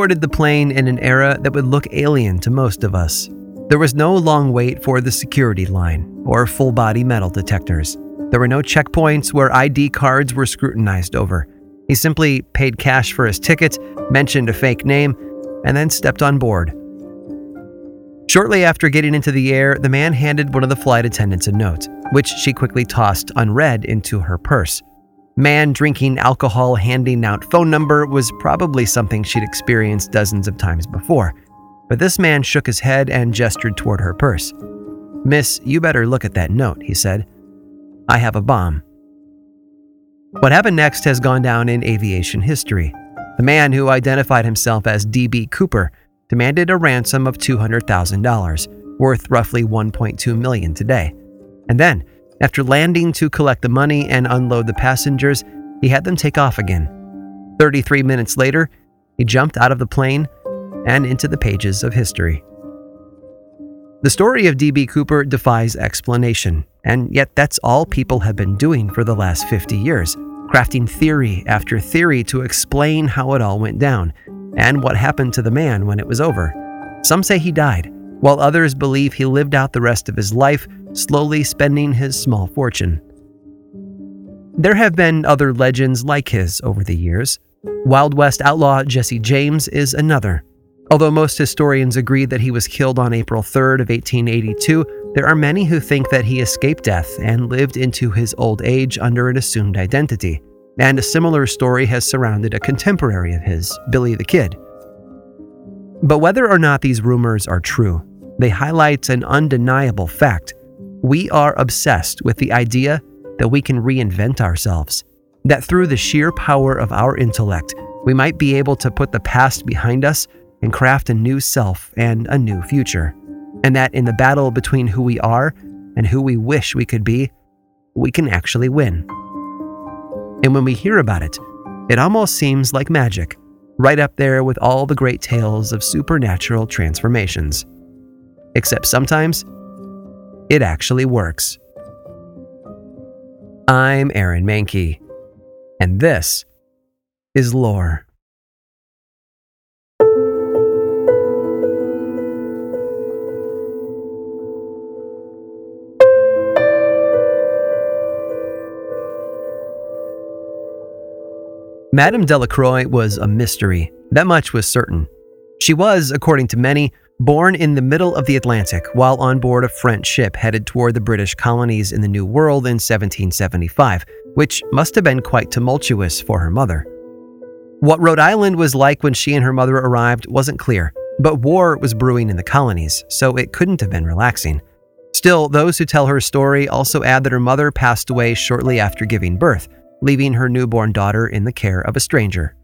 boarded the plane in an era that would look alien to most of us. There was no long wait for the security line or full-body metal detectors. There were no checkpoints where ID cards were scrutinized over. He simply paid cash for his ticket, mentioned a fake name, and then stepped on board. Shortly after getting into the air, the man handed one of the flight attendants a note, which she quickly tossed unread into her purse. Man drinking alcohol handing out phone number was probably something she'd experienced dozens of times before, but this man shook his head and gestured toward her purse. "Miss, you better look at that note," he said. "I have a bomb." What happened next has gone down in aviation history. The man, who identified himself as D.B. Cooper, demanded a ransom of $200,000, worth roughly $1.2 million today. And then, after landing to collect the money and unload the passengers, he had them take off again. 33 minutes later, he jumped out of the plane and into the pages of history. The story of D.B. Cooper defies explanation, and yet that's all people have been doing for the last 50 years, crafting theory after theory to explain how it all went down, and what happened to the man when it was over. Some say he died, while others believe he lived out the rest of his life, slowly spending his small fortune. There have been other legends like his over the years. Wild West outlaw Jesse James is another. Although most historians agree that he was killed on April 3rd of 1882, there are many who think that he escaped death and lived into his old age under an assumed identity. And a similar story has surrounded a contemporary of his, Billy the Kid. But whether or not these rumors are true, they highlight an undeniable fact. We are obsessed with the idea that we can reinvent ourselves, that through the sheer power of our intellect, we might be able to put the past behind us and craft a new self and a new future, and that in the battle between who we are and who we wish we could be, we can actually win. And when we hear about it, it almost seems like magic, right up there with all the great tales of supernatural transformations. Except sometimes, it actually works. I'm Aaron Mahnke, and this is Lore. Madame Delacroix was a mystery. That much was certain. She was, according to many, born in the middle of the Atlantic while on board a French ship headed toward the British colonies in the New World in 1775, which must have been quite tumultuous for her mother. What Rhode Island was like when she and her mother arrived wasn't clear, but war was brewing in the colonies, so it couldn't have been relaxing. Still, those who tell her story also add that her mother passed away shortly after giving birth, leaving her newborn daughter in the care of a stranger.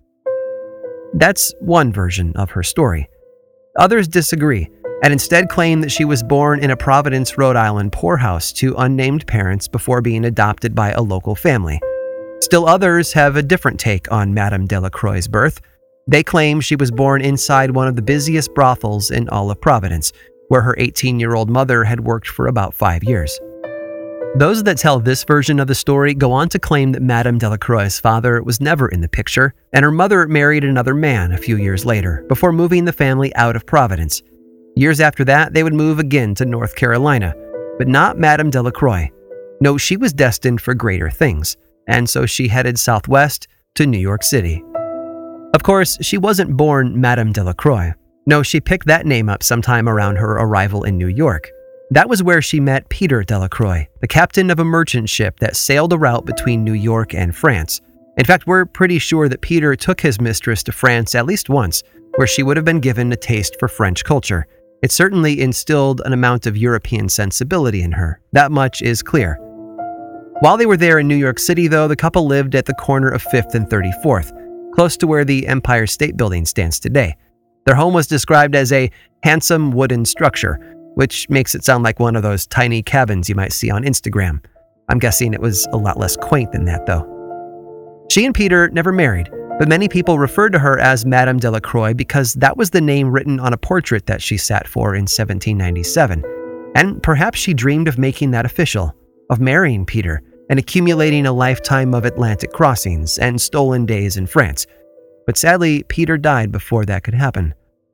That's one version of her story. Others disagree, and instead claim that she was born in a Providence, Rhode Island poorhouse to unnamed parents before being adopted by a local family. Still others have a different take on Madame Delacroix's birth. They claim she was born inside one of the busiest brothels in all of Providence, where her 18-year-old mother had worked for about 5 years. Those that tell this version of the story go on to claim that Madame Delacroix's father was never in the picture, and her mother married another man a few years later, before moving the family out of Providence. Years after that, they would move again to North Carolina, but not Madame Delacroix. No, she was destined for greater things, and so she headed southwest to New York City. Of course, she wasn't born Madame Delacroix. No, she picked that name up sometime around her arrival in New York. That was where she met Peter Delacroix, the captain of a merchant ship that sailed a route between New York and France. In fact, we're pretty sure that Peter took his mistress to France at least once, where she would have been given a taste for French culture. It certainly instilled an amount of European sensibility in her. That much is clear. While they were there in New York City, though, the couple lived at the corner of 5th and 34th, close to where the Empire State Building stands today. Their home was described as a handsome wooden structure, which makes it sound like one of those tiny cabins you might see on Instagram. I'm guessing it was a lot less quaint than that, though. She and Peter never married, but many people referred to her as Madame Delacroix because that was the name written on a portrait that she sat for in 1797. And perhaps she dreamed of making that official, of marrying Peter and accumulating a lifetime of Atlantic crossings and stolen days in France. but sadly, Peter died before that could happen.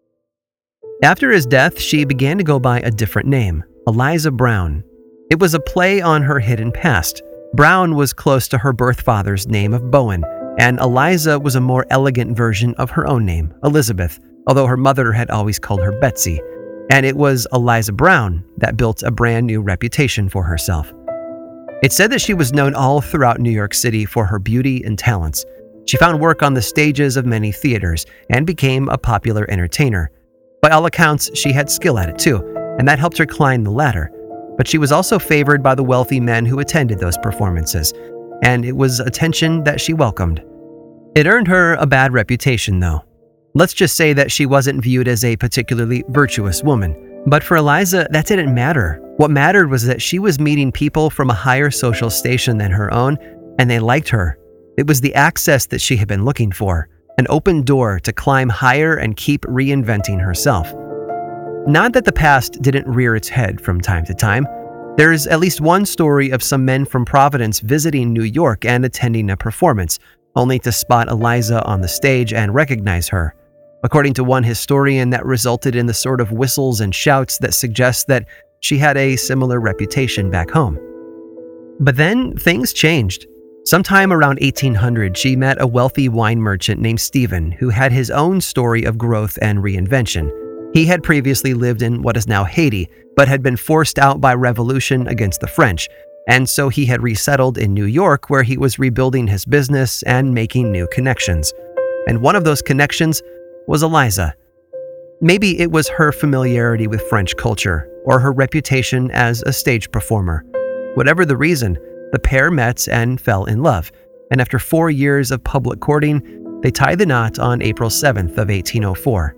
After his death, she began to go by a different name, Eliza Brown. It was a play on her hidden past. Brown was close to her birth father's name of Bowen, and Eliza was a more elegant version of her own name, Elizabeth, although her mother had always called her Betsy. And it was Eliza Brown that built a brand new reputation for herself. It's said that she was known all throughout New York City for her beauty and talents. She found work on the stages of many theaters and became a popular entertainer. By all accounts, she had skill at it too, and that helped her climb the ladder. But she was also favored by the wealthy men who attended those performances, and it was attention that she welcomed. It earned her a bad reputation, though. Let's just say that she wasn't viewed as a particularly virtuous woman. But for Eliza, that didn't matter. What mattered was that she was meeting people from a higher social station than her own, and they liked her. It was the access that she had been looking for, an open door to climb higher and keep reinventing herself. Not that the past didn't rear its head from time to time. There's at least one story of some men from Providence visiting New York and attending a performance, only to spot Eliza on the stage and recognize her. According to one historian, that resulted in the sort of whistles and shouts that suggest that she had a similar reputation back home. But then things changed. Sometime around 1800, she met a wealthy wine merchant named Stephen, who had his own story of growth and reinvention. He had previously lived in what is now Haiti, but had been forced out by revolution against the French, and so he had resettled in New York, where he was rebuilding his business and making new connections. And one of those connections was Eliza. Maybe it was her familiarity with French culture, or her reputation as a stage performer. Whatever the reason, the pair met and fell in love, and after 4 years of public courting, they tied the knot on April 7th of 1804.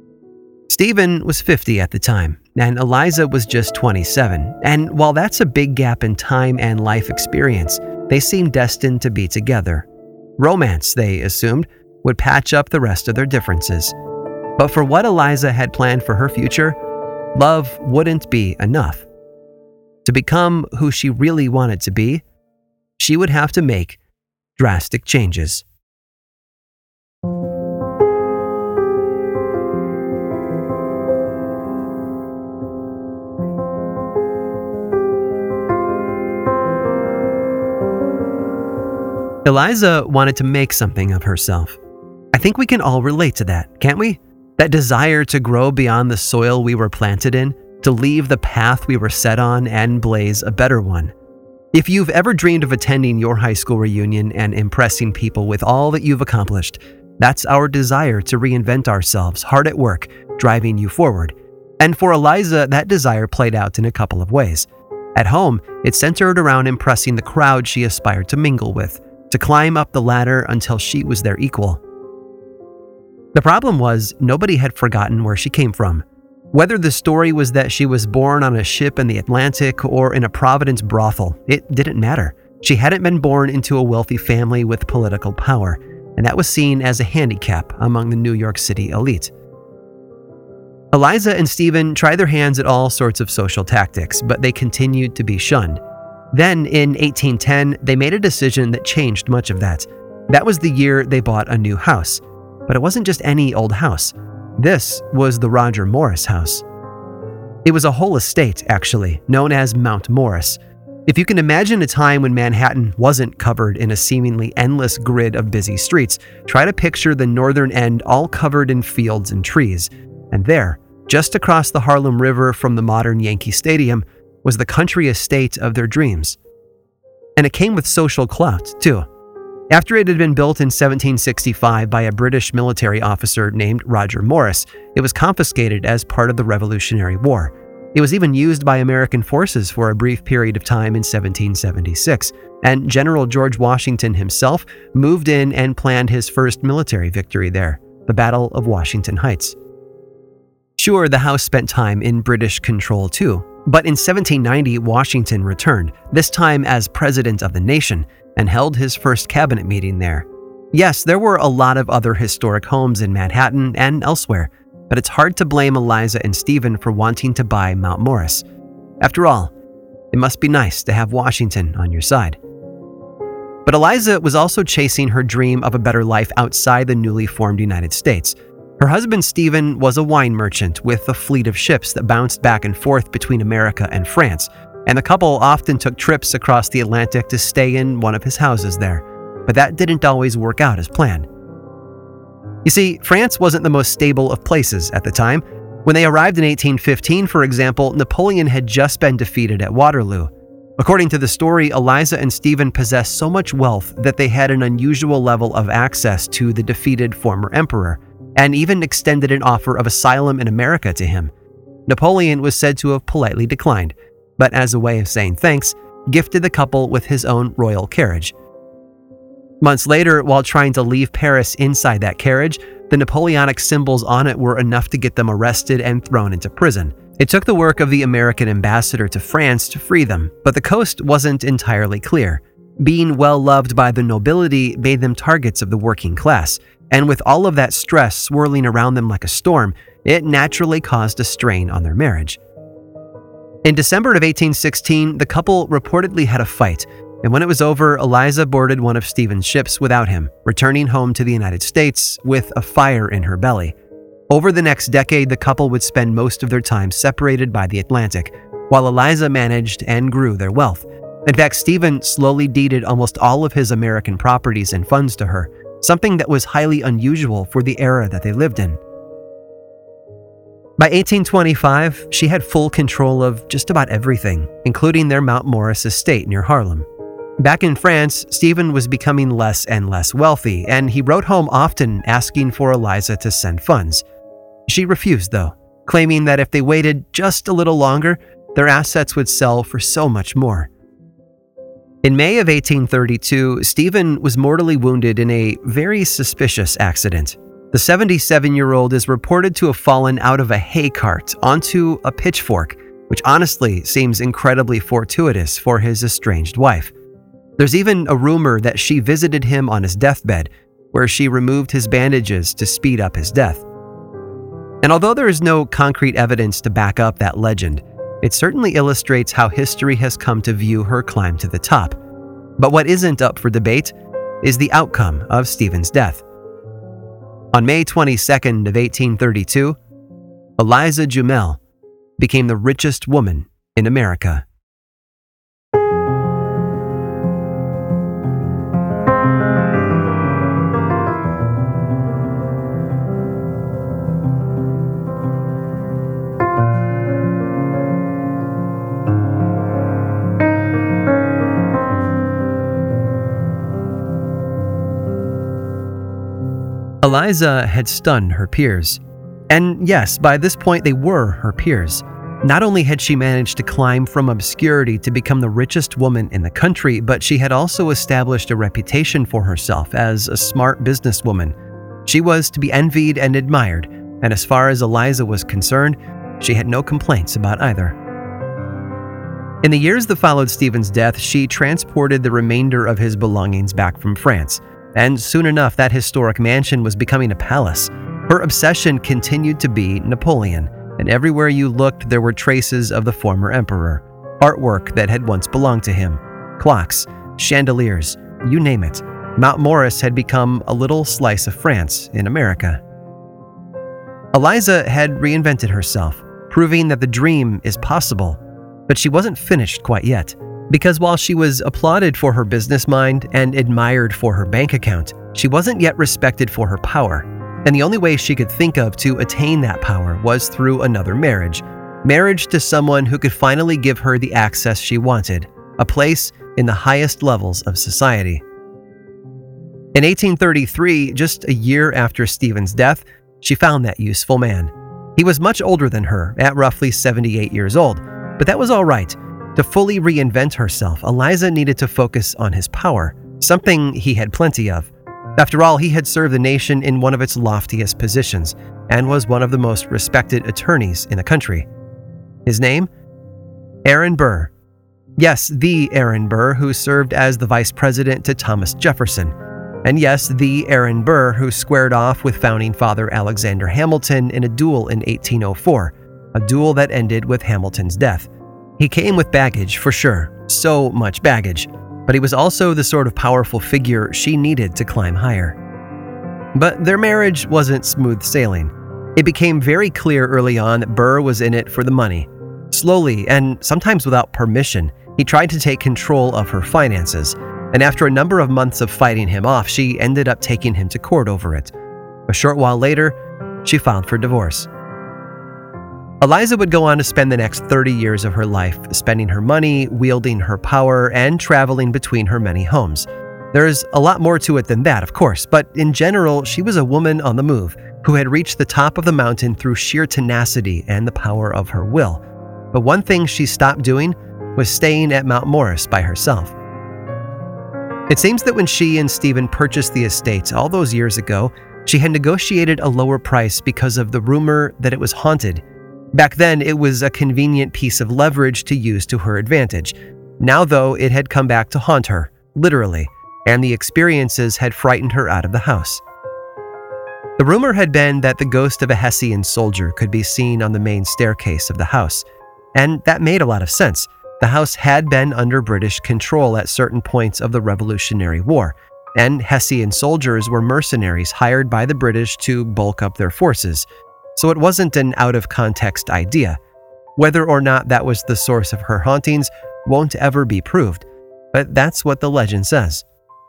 Stephen was 50 at the time, and Eliza was just 27, and while that's a big gap in time and life experience, they seemed destined to be together. Romance, they assumed, would patch up the rest of their differences. But for what Eliza had planned for her future, love wouldn't be enough. To become who she really wanted to be, she would have to make drastic changes. Eliza wanted to make something of herself. I think we can all relate to that, can't we? That desire to grow beyond the soil we were planted in, to leave the path we were set on and blaze a better one. If you've ever dreamed of attending your high school reunion and impressing people with all that you've accomplished, that's our desire to reinvent ourselves, hard at work, driving you forward. And for Eliza, that desire played out in a couple of ways. At home, it centered around impressing the crowd she aspired to mingle with, to climb up the ladder until she was their equal. The problem was, nobody had forgotten where she came from. Whether the story was that she was born on a ship in the Atlantic or in a Providence brothel, it didn't matter. She hadn't been born into a wealthy family with political power, and that was seen as a handicap among the New York City elite. Eliza and Stephen tried their hands at all sorts of social tactics, but they continued to be shunned. Then, in 1810, they made a decision that changed much of that. That was the year they bought a new house. But it wasn't just any old house. This was the Roger Morris house. It was a whole estate, actually, known as Mount Morris. If you can imagine a time when Manhattan wasn't covered in a seemingly endless grid of busy streets, try to picture the northern end all covered in fields and trees. And there, just across the Harlem River from the modern Yankee Stadium, was the country estate of their dreams. And it came with social clout, too. After it had been built in 1765 by a British military officer named Roger Morris, it was confiscated as part of the Revolutionary War. It was even used by American forces for a brief period of time in 1776, and General George Washington himself moved in and planned his first military victory there, the Battle of Washington Heights. Sure, the house spent time in British control too, but in 1790, Washington returned, this time as president of the nation, and held his first cabinet meeting there. Yes, there were a lot of other historic homes in Manhattan and elsewhere, but it's hard to blame Eliza and Stephen for wanting to buy Mount Morris. After all, it must be nice to have Washington on your side. But Eliza was also chasing her dream of a better life outside the newly formed United States. Her husband, Stephen, was a wine merchant with a fleet of ships that bounced back and forth between America and France, and the couple often took trips across the Atlantic to stay in one of his houses there. But that didn't always work out as planned. You see, France wasn't the most stable of places at the time. When they arrived in 1815, for example, Napoleon had just been defeated at Waterloo. According to the story, Eliza and Stephen possessed so much wealth that they had an unusual level of access to the defeated former emperor, and even extended an offer of asylum in America to him. Napoleon was said to have politely declined, but as a way of saying thanks, gifted the couple with his own royal carriage. Months later, while trying to leave Paris inside that carriage, the Napoleonic symbols on it were enough to get them arrested and thrown into prison. It took the work of the American ambassador to France to free them, but the coast wasn't entirely clear. Being well loved by the nobility made them targets of the working class, and with all of that stress swirling around them like a storm, it naturally caused a strain on their marriage. In December of 1816, the couple reportedly had a fight, and when it was over, Eliza boarded one of Stephen's ships without him, returning home to the United States with a fire in her belly. Over the next decade, the couple would spend most of their time separated by the Atlantic, while Eliza managed and grew their wealth. In fact, Stephen slowly deeded almost all of his American properties and funds to her, something that was highly unusual for the era that they lived in. By 1825, she had full control of just about everything, including their Mount Morris estate near Harlem. Back in France, Stephen was becoming less and less wealthy, and he wrote home often asking for Eliza to send funds. She refused, though, claiming that if they waited just a little longer, their assets would sell for so much more. In May of 1832, Stephen was mortally wounded in a very suspicious accident. The 77-year-old is reported to have fallen out of a hay cart onto a pitchfork, which honestly seems incredibly fortuitous for his estranged wife. There's even a rumor that she visited him on his deathbed, where she removed his bandages to speed up his death. And although there is no concrete evidence to back up that legend, it certainly illustrates how history has come to view her climb to the top. But what isn't up for debate is the outcome of Stephen's death. On May 22nd of 1832, Eliza Jumel became the richest woman in America. Eliza had stunned her peers. And yes, by this point they were her peers. Not only had she managed to climb from obscurity to become the richest woman in the country, but she had also established a reputation for herself as a smart businesswoman. She was to be envied and admired, and as far as Eliza was concerned, she had no complaints about either. In the years that followed Stephen's death, she transported the remainder of his belongings back from France. And soon enough, that historic mansion was becoming a palace. Her obsession continued to be Napoleon, and everywhere you looked, there were traces of the former emperor. Artwork that had once belonged to him. Clocks, chandeliers, you name it. Mount Morris had become a little slice of France in America. Eliza had reinvented herself, proving that the dream is possible. But she wasn't finished quite yet. Because while she was applauded for her business mind and admired for her bank account, she wasn't yet respected for her power. And the only way she could think of to attain that power was through another marriage. Marriage to someone who could finally give her the access she wanted, a place in the highest levels of society. In 1833, just a year after Stephen's death, she found that useful man. He was much older than her, at roughly 78 years old, but that was all right. To fully reinvent herself, Eliza needed to focus on his power, something he had plenty of. After all, he had served the nation in one of its loftiest positions and was one of the most respected attorneys in the country. His name? Aaron Burr. Yes, the Aaron Burr who served as the vice president to Thomas Jefferson. And yes, the Aaron Burr who squared off with founding father Alexander Hamilton in a duel in 1804, a duel that ended with Hamilton's death. He came with baggage, for sure. So much baggage. but he was also the sort of powerful figure she needed to climb higher. But their marriage wasn't smooth sailing. It became very clear early on that Burr was in it for the money. Slowly, and sometimes without permission, he tried to take control of her finances, and after a number of months of fighting him off, she ended up taking him to court over it. A short while later, she filed for divorce. Eliza would go on to spend the next 30 years of her life spending her money, wielding her power, and traveling between her many homes. There's a lot more to it than that, of course, but in general, she was a woman on the move who had reached the top of the mountain through sheer tenacity and the power of her will. But one thing she stopped doing was staying at Mount Morris by herself. It seems that when she and Stephen purchased the estate all those years ago, she had negotiated a lower price because of the rumor that it was haunted. Back then, it was a convenient piece of leverage to use to her advantage. Now, though, it had come back to haunt her, literally, and the experiences had frightened her out of the house. The rumor had been that the ghost of a Hessian soldier could be seen on the main staircase of the house, and that made a lot of sense. The house had been under British control at certain points of the Revolutionary War, and Hessian soldiers were mercenaries hired by the British to bulk up their forces, so it wasn't an out-of-context idea. Whether or not that was the source of her hauntings won't ever be proved, but that's what the legend says.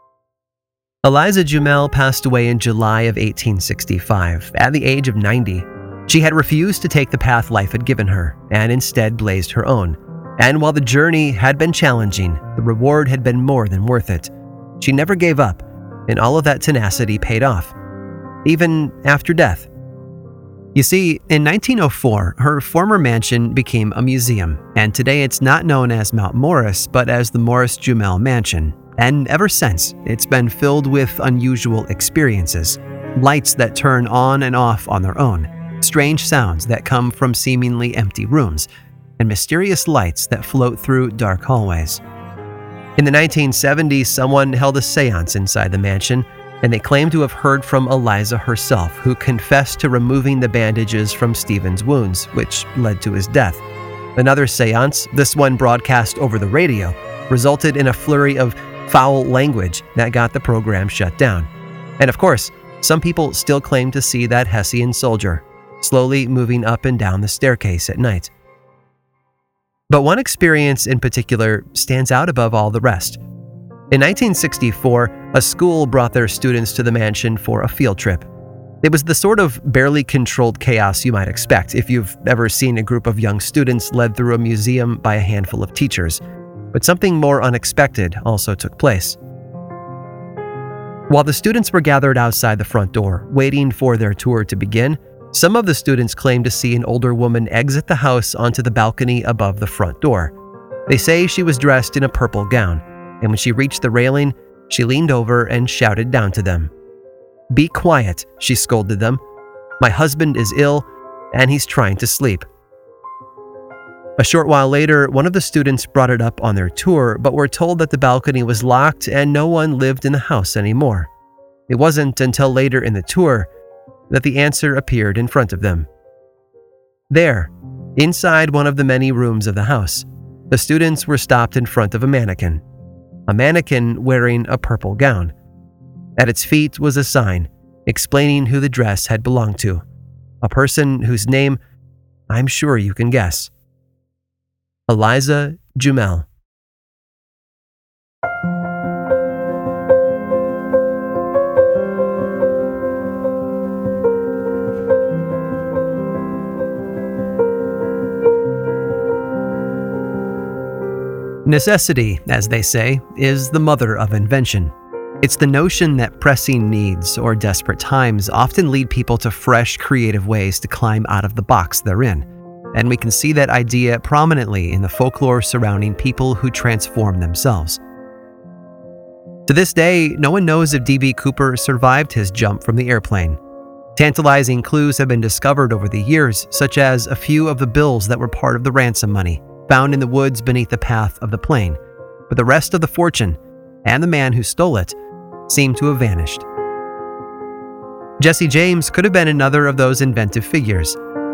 Eliza Jumel passed away in July of 1865, at the age of 90. She had refused to take the path life had given her, and instead blazed her own. And while the journey had been challenging, the reward had been more than worth it. She never gave up, and all of that tenacity paid off, even after death. You see, in 1904, her former mansion became a museum, and today it's not known as Mount Morris, but as the Morris Jumel Mansion. And ever since, it's been filled with unusual experiences, lights that turn on and off on their own, strange sounds that come from seemingly empty rooms, and mysterious lights that float through dark hallways. In the 1970s, someone held a seance inside the mansion, and they claimed to have heard from Eliza herself, who confessed to removing the bandages from Stephen's wounds, which led to his death. Another seance, this one broadcast over the radio, resulted in a flurry of foul language that got the program shut down. And of course, some people still claim to see that Hessian soldier, slowly moving up and down the staircase at night. But one experience in particular stands out above all the rest. In 1964, a school brought their students to the mansion for a field trip. It was the sort of barely controlled chaos you might expect if you've ever seen a group of young students led through a museum by a handful of teachers. But something more unexpected also took place. While the students were gathered outside the front door, waiting for their tour to begin, some of the students claimed to see an older woman exit the house onto the balcony above the front door. They say she was dressed in a purple gown, and when she reached the railing, she leaned over and shouted down to them. "Be quiet," she scolded them. "My husband is ill, and he's trying to sleep." A short while later, one of the students brought it up on their tour, but were told that the balcony was locked and no one lived in the house anymore. It wasn't until later in the tour that the answer appeared in front of them. There, inside one of the many rooms of the house, the students were stopped in front of a mannequin wearing a purple gown. At its feet was a sign explaining who the dress had belonged to, a person whose name I'm sure you can guess. Eliza Jumel. Necessity, as they say, is the mother of invention. It's the notion that pressing needs or desperate times often lead people to fresh, creative ways to climb out of the box they're in. And we can see that idea prominently in the folklore surrounding people who transform themselves. To this day, no one knows if D.B. Cooper survived his jump from the airplane. Tantalizing clues have been discovered over the years, such as a few of the bills that were part of the ransom money, found in the woods beneath the path of the plane. But the rest of the fortune, and the man who stole it, seemed to have vanished. Jesse James could have been another of those inventive figures.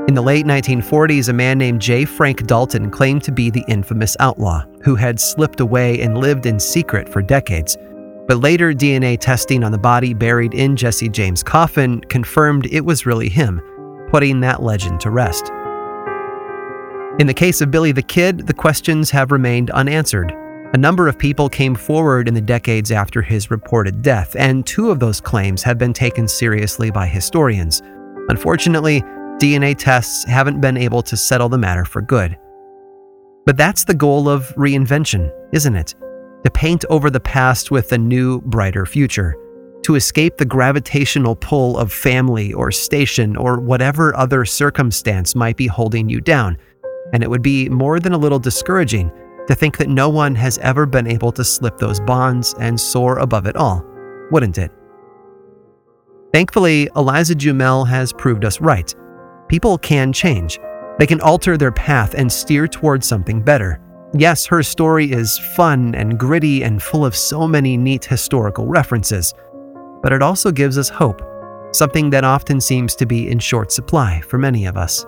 In the late 1940s, a man named J. Frank Dalton claimed to be the infamous outlaw, who had slipped away and lived in secret for decades. But later, DNA testing on the body buried in Jesse James' coffin confirmed it was really him, putting that legend to rest. In the case of Billy the Kid, the questions have remained unanswered. A number of people came forward in the decades after his reported death, and 2 of those claims have been taken seriously by historians. Unfortunately, DNA tests haven't been able to settle the matter for good. But that's the goal of reinvention, isn't it? To paint over the past with a new, brighter future. To escape the gravitational pull of family or station or whatever other circumstance might be holding you down. And it would be more than a little discouraging to think that no one has ever been able to slip those bonds and soar above it all, wouldn't it? Thankfully, Eliza Jumel has proved us right. People can change. They can alter their path and steer towards something better. Yes, her story is fun and gritty and full of so many neat historical references, but it also gives us hope, something that often seems to be in short supply for many of us.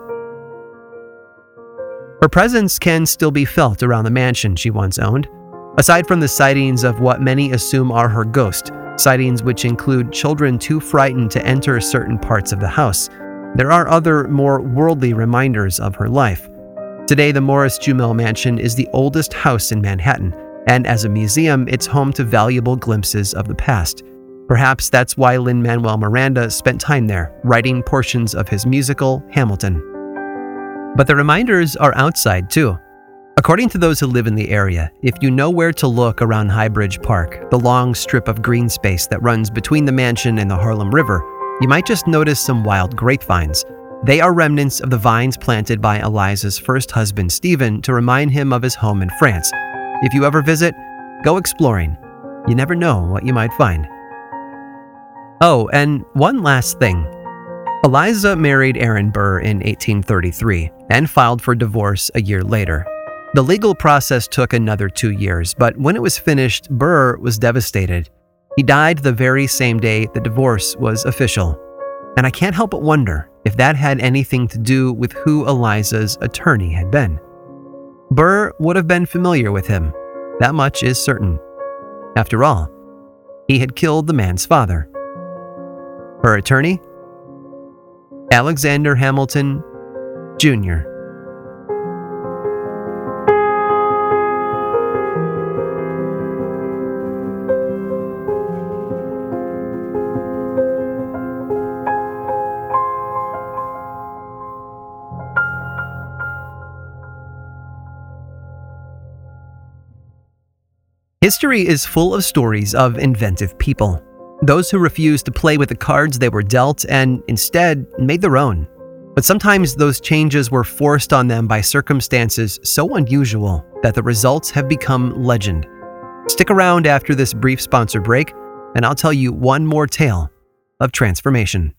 Her presence can still be felt around the mansion she once owned. Aside from the sightings of what many assume are her ghost, sightings which include children too frightened to enter certain parts of the house, there are other, more worldly reminders of her life. Today, the Morris Jumel Mansion is the oldest house in Manhattan, and as a museum, it's home to valuable glimpses of the past. Perhaps that's why Lin-Manuel Miranda spent time there, writing portions of his musical, Hamilton. But the reminders are outside, too. According to those who live in the area, if you know where to look around Highbridge Park, the long strip of green space that runs between the mansion and the Harlem River, you might just notice some wild grapevines. They are remnants of the vines planted by Eliza's first husband, Stephen, to remind him of his home in France. If you ever visit, go exploring. You never know what you might find. Oh, and one last thing. Eliza married Aaron Burr in 1833 and filed for divorce a year later. The legal process took another 2 years, but when it was finished, Burr was devastated. He died the very same day the divorce was official. And I can't help but wonder if that had anything to do with who Eliza's attorney had been. Burr would have been familiar with him. That much is certain. After all, he had killed the man's father. Her attorney? Alexander Hamilton, Jr. History is full of stories of inventive people. Those who refused to play with the cards they were dealt and instead made their own. But sometimes those changes were forced on them by circumstances so unusual that the results have become legend. Stick around after this brief sponsor break, and I'll tell you one more tale of transformation.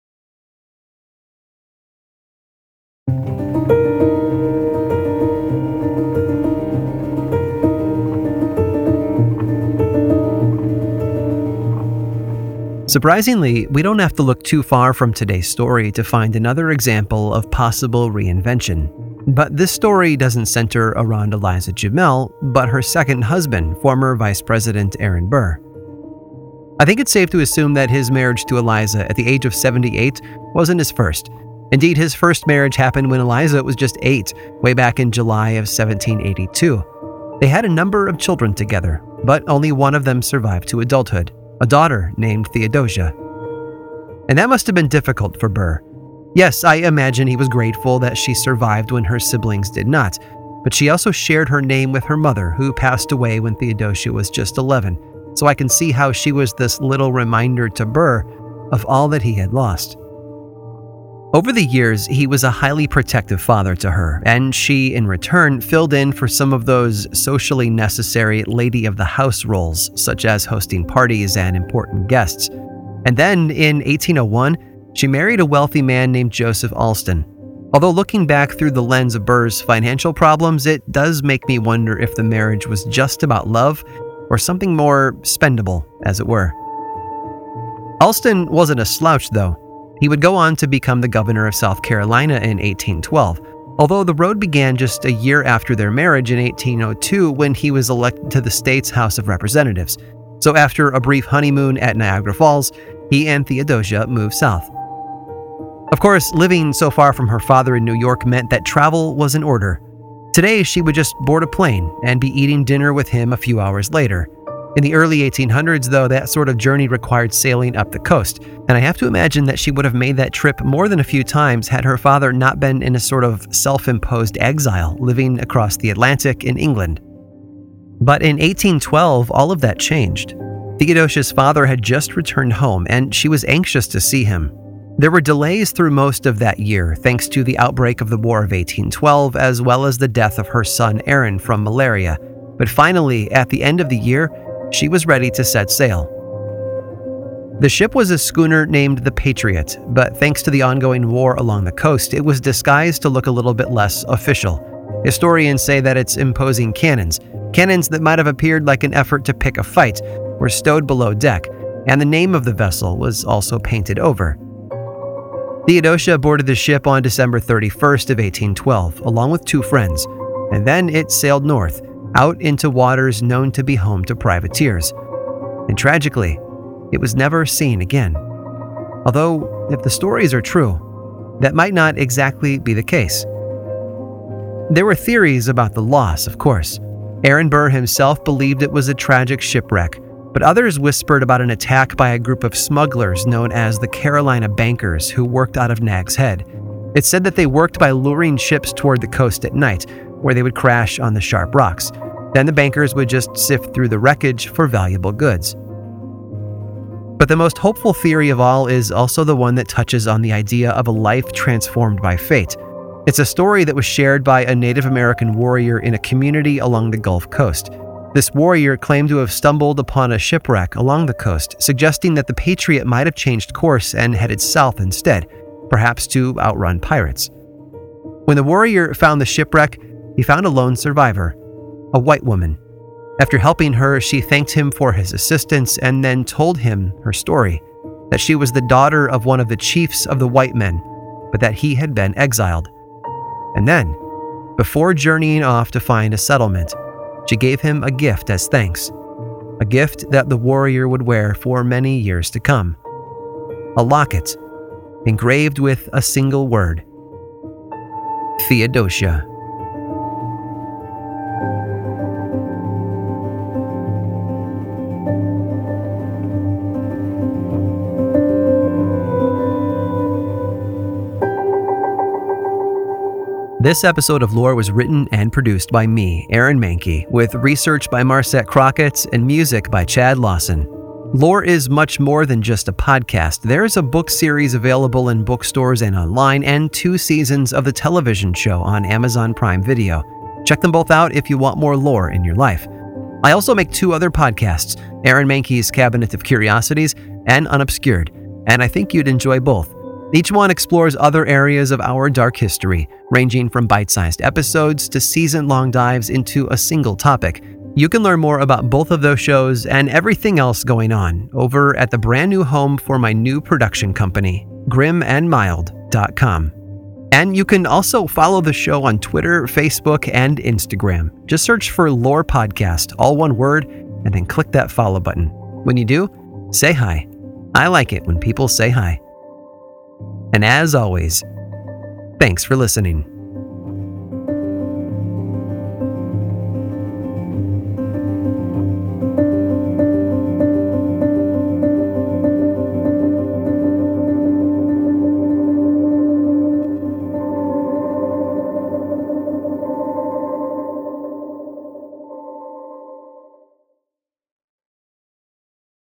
Surprisingly, we don't have to look too far from today's story to find another example of possible reinvention. But this story doesn't center around Eliza Jumel, but her second husband, former Vice President Aaron Burr. I think it's safe to assume that his marriage to Eliza at the age of 78 wasn't his first. Indeed, his first marriage happened when Eliza was just 8, way back in July of 1782. They had a number of children together, but only one of them survived to adulthood. A daughter named Theodosia. And that must have been difficult for Burr. Yes, I imagine he was grateful that she survived when her siblings did not, but she also shared her name with her mother, who passed away when Theodosia was just 11, so I can see how she was this little reminder to Burr of all that he had lost. Over the years, he was a highly protective father to her, and she, in return, filled in for some of those socially necessary lady of the house roles, such as hosting parties and important guests. And then, in 1801, she married a wealthy man named Joseph Alston. Although looking back through the lens of Burr's financial problems, it does make me wonder if the marriage was just about love, or something more spendable, as it were. Alston wasn't a slouch, though. He would go on to become the governor of South Carolina in 1812, although the road began just a year after their marriage in 1802 when he was elected to the state's House of Representatives. So after a brief honeymoon at Niagara Falls, he and Theodosia moved south. Of course, living so far from her father in New York meant that travel was in order. Today, she would just board a plane and be eating dinner with him a few hours later. In the early 1800s, though, that sort of journey required sailing up the coast, and I have to imagine that she would have made that trip more than a few times had her father not been in a sort of self-imposed exile living across the Atlantic in England. But in 1812, all of that changed. Theodosia's father had just returned home, and she was anxious to see him. There were delays through most of that year, thanks to the outbreak of the War of 1812, as well as the death of her son Aaron from malaria. But finally, at the end of the year, she was ready to set sail. The ship was a schooner named the Patriot, but thanks to the ongoing war along the coast, it was disguised to look a little bit less official. Historians say that its imposing cannons that might have appeared like an effort to pick a fight, were stowed below deck, and the name of the vessel was also painted over. Theodosia boarded the ship on December 31st of 1812, along with 2 friends, and then it sailed north, out into waters known to be home to privateers. And tragically, it was never seen again. Although, if the stories are true, that might not exactly be the case. There were theories about the loss, of course. Aaron Burr himself believed it was a tragic shipwreck, but others whispered about an attack by a group of smugglers known as the Carolina Bankers who worked out of Nag's Head. It said that they worked by luring ships toward the coast at night, where they would crash on the sharp rocks. Then the bankers would just sift through the wreckage for valuable goods. But the most hopeful theory of all is also the one that touches on the idea of a life transformed by fate. It's a story that was shared by a Native American warrior in a community along the Gulf Coast. This warrior claimed to have stumbled upon a shipwreck along the coast, suggesting that the Patriot might have changed course and headed south instead, perhaps to outrun pirates. When the warrior found the shipwreck, he found a lone survivor, a white woman. After helping her, she thanked him for his assistance and then told him her story, that she was the daughter of one of the chiefs of the white men, but that he had been exiled. And then, before journeying off to find a settlement, she gave him a gift as thanks, a gift that the warrior would wear for many years to come. A locket, engraved with a single word: Theodosia. This episode of Lore was written and produced by me, Aaron Mahnke, with research by Marcette Crockett and music by Chad Lawson. Lore is much more than just a podcast. There's a book series available in bookstores and online, and 2 seasons of the television show on Amazon Prime Video. Check them both out if you want more lore in your life. I also make 2 other podcasts, Aaron Mahnke's Cabinet of Curiosities and Unobscured, and I think you'd enjoy both. Each one explores other areas of our dark history, ranging from bite-sized episodes to season-long dives into a single topic. You can learn more about both of those shows and everything else going on over at the brand new home for my new production company, grimandmild.com. And you can also follow the show on Twitter, Facebook, and Instagram. Just search for Lore Podcast, all one word, and then click that follow button. When you do, say hi. I like it when people say hi. And as always, thanks for listening.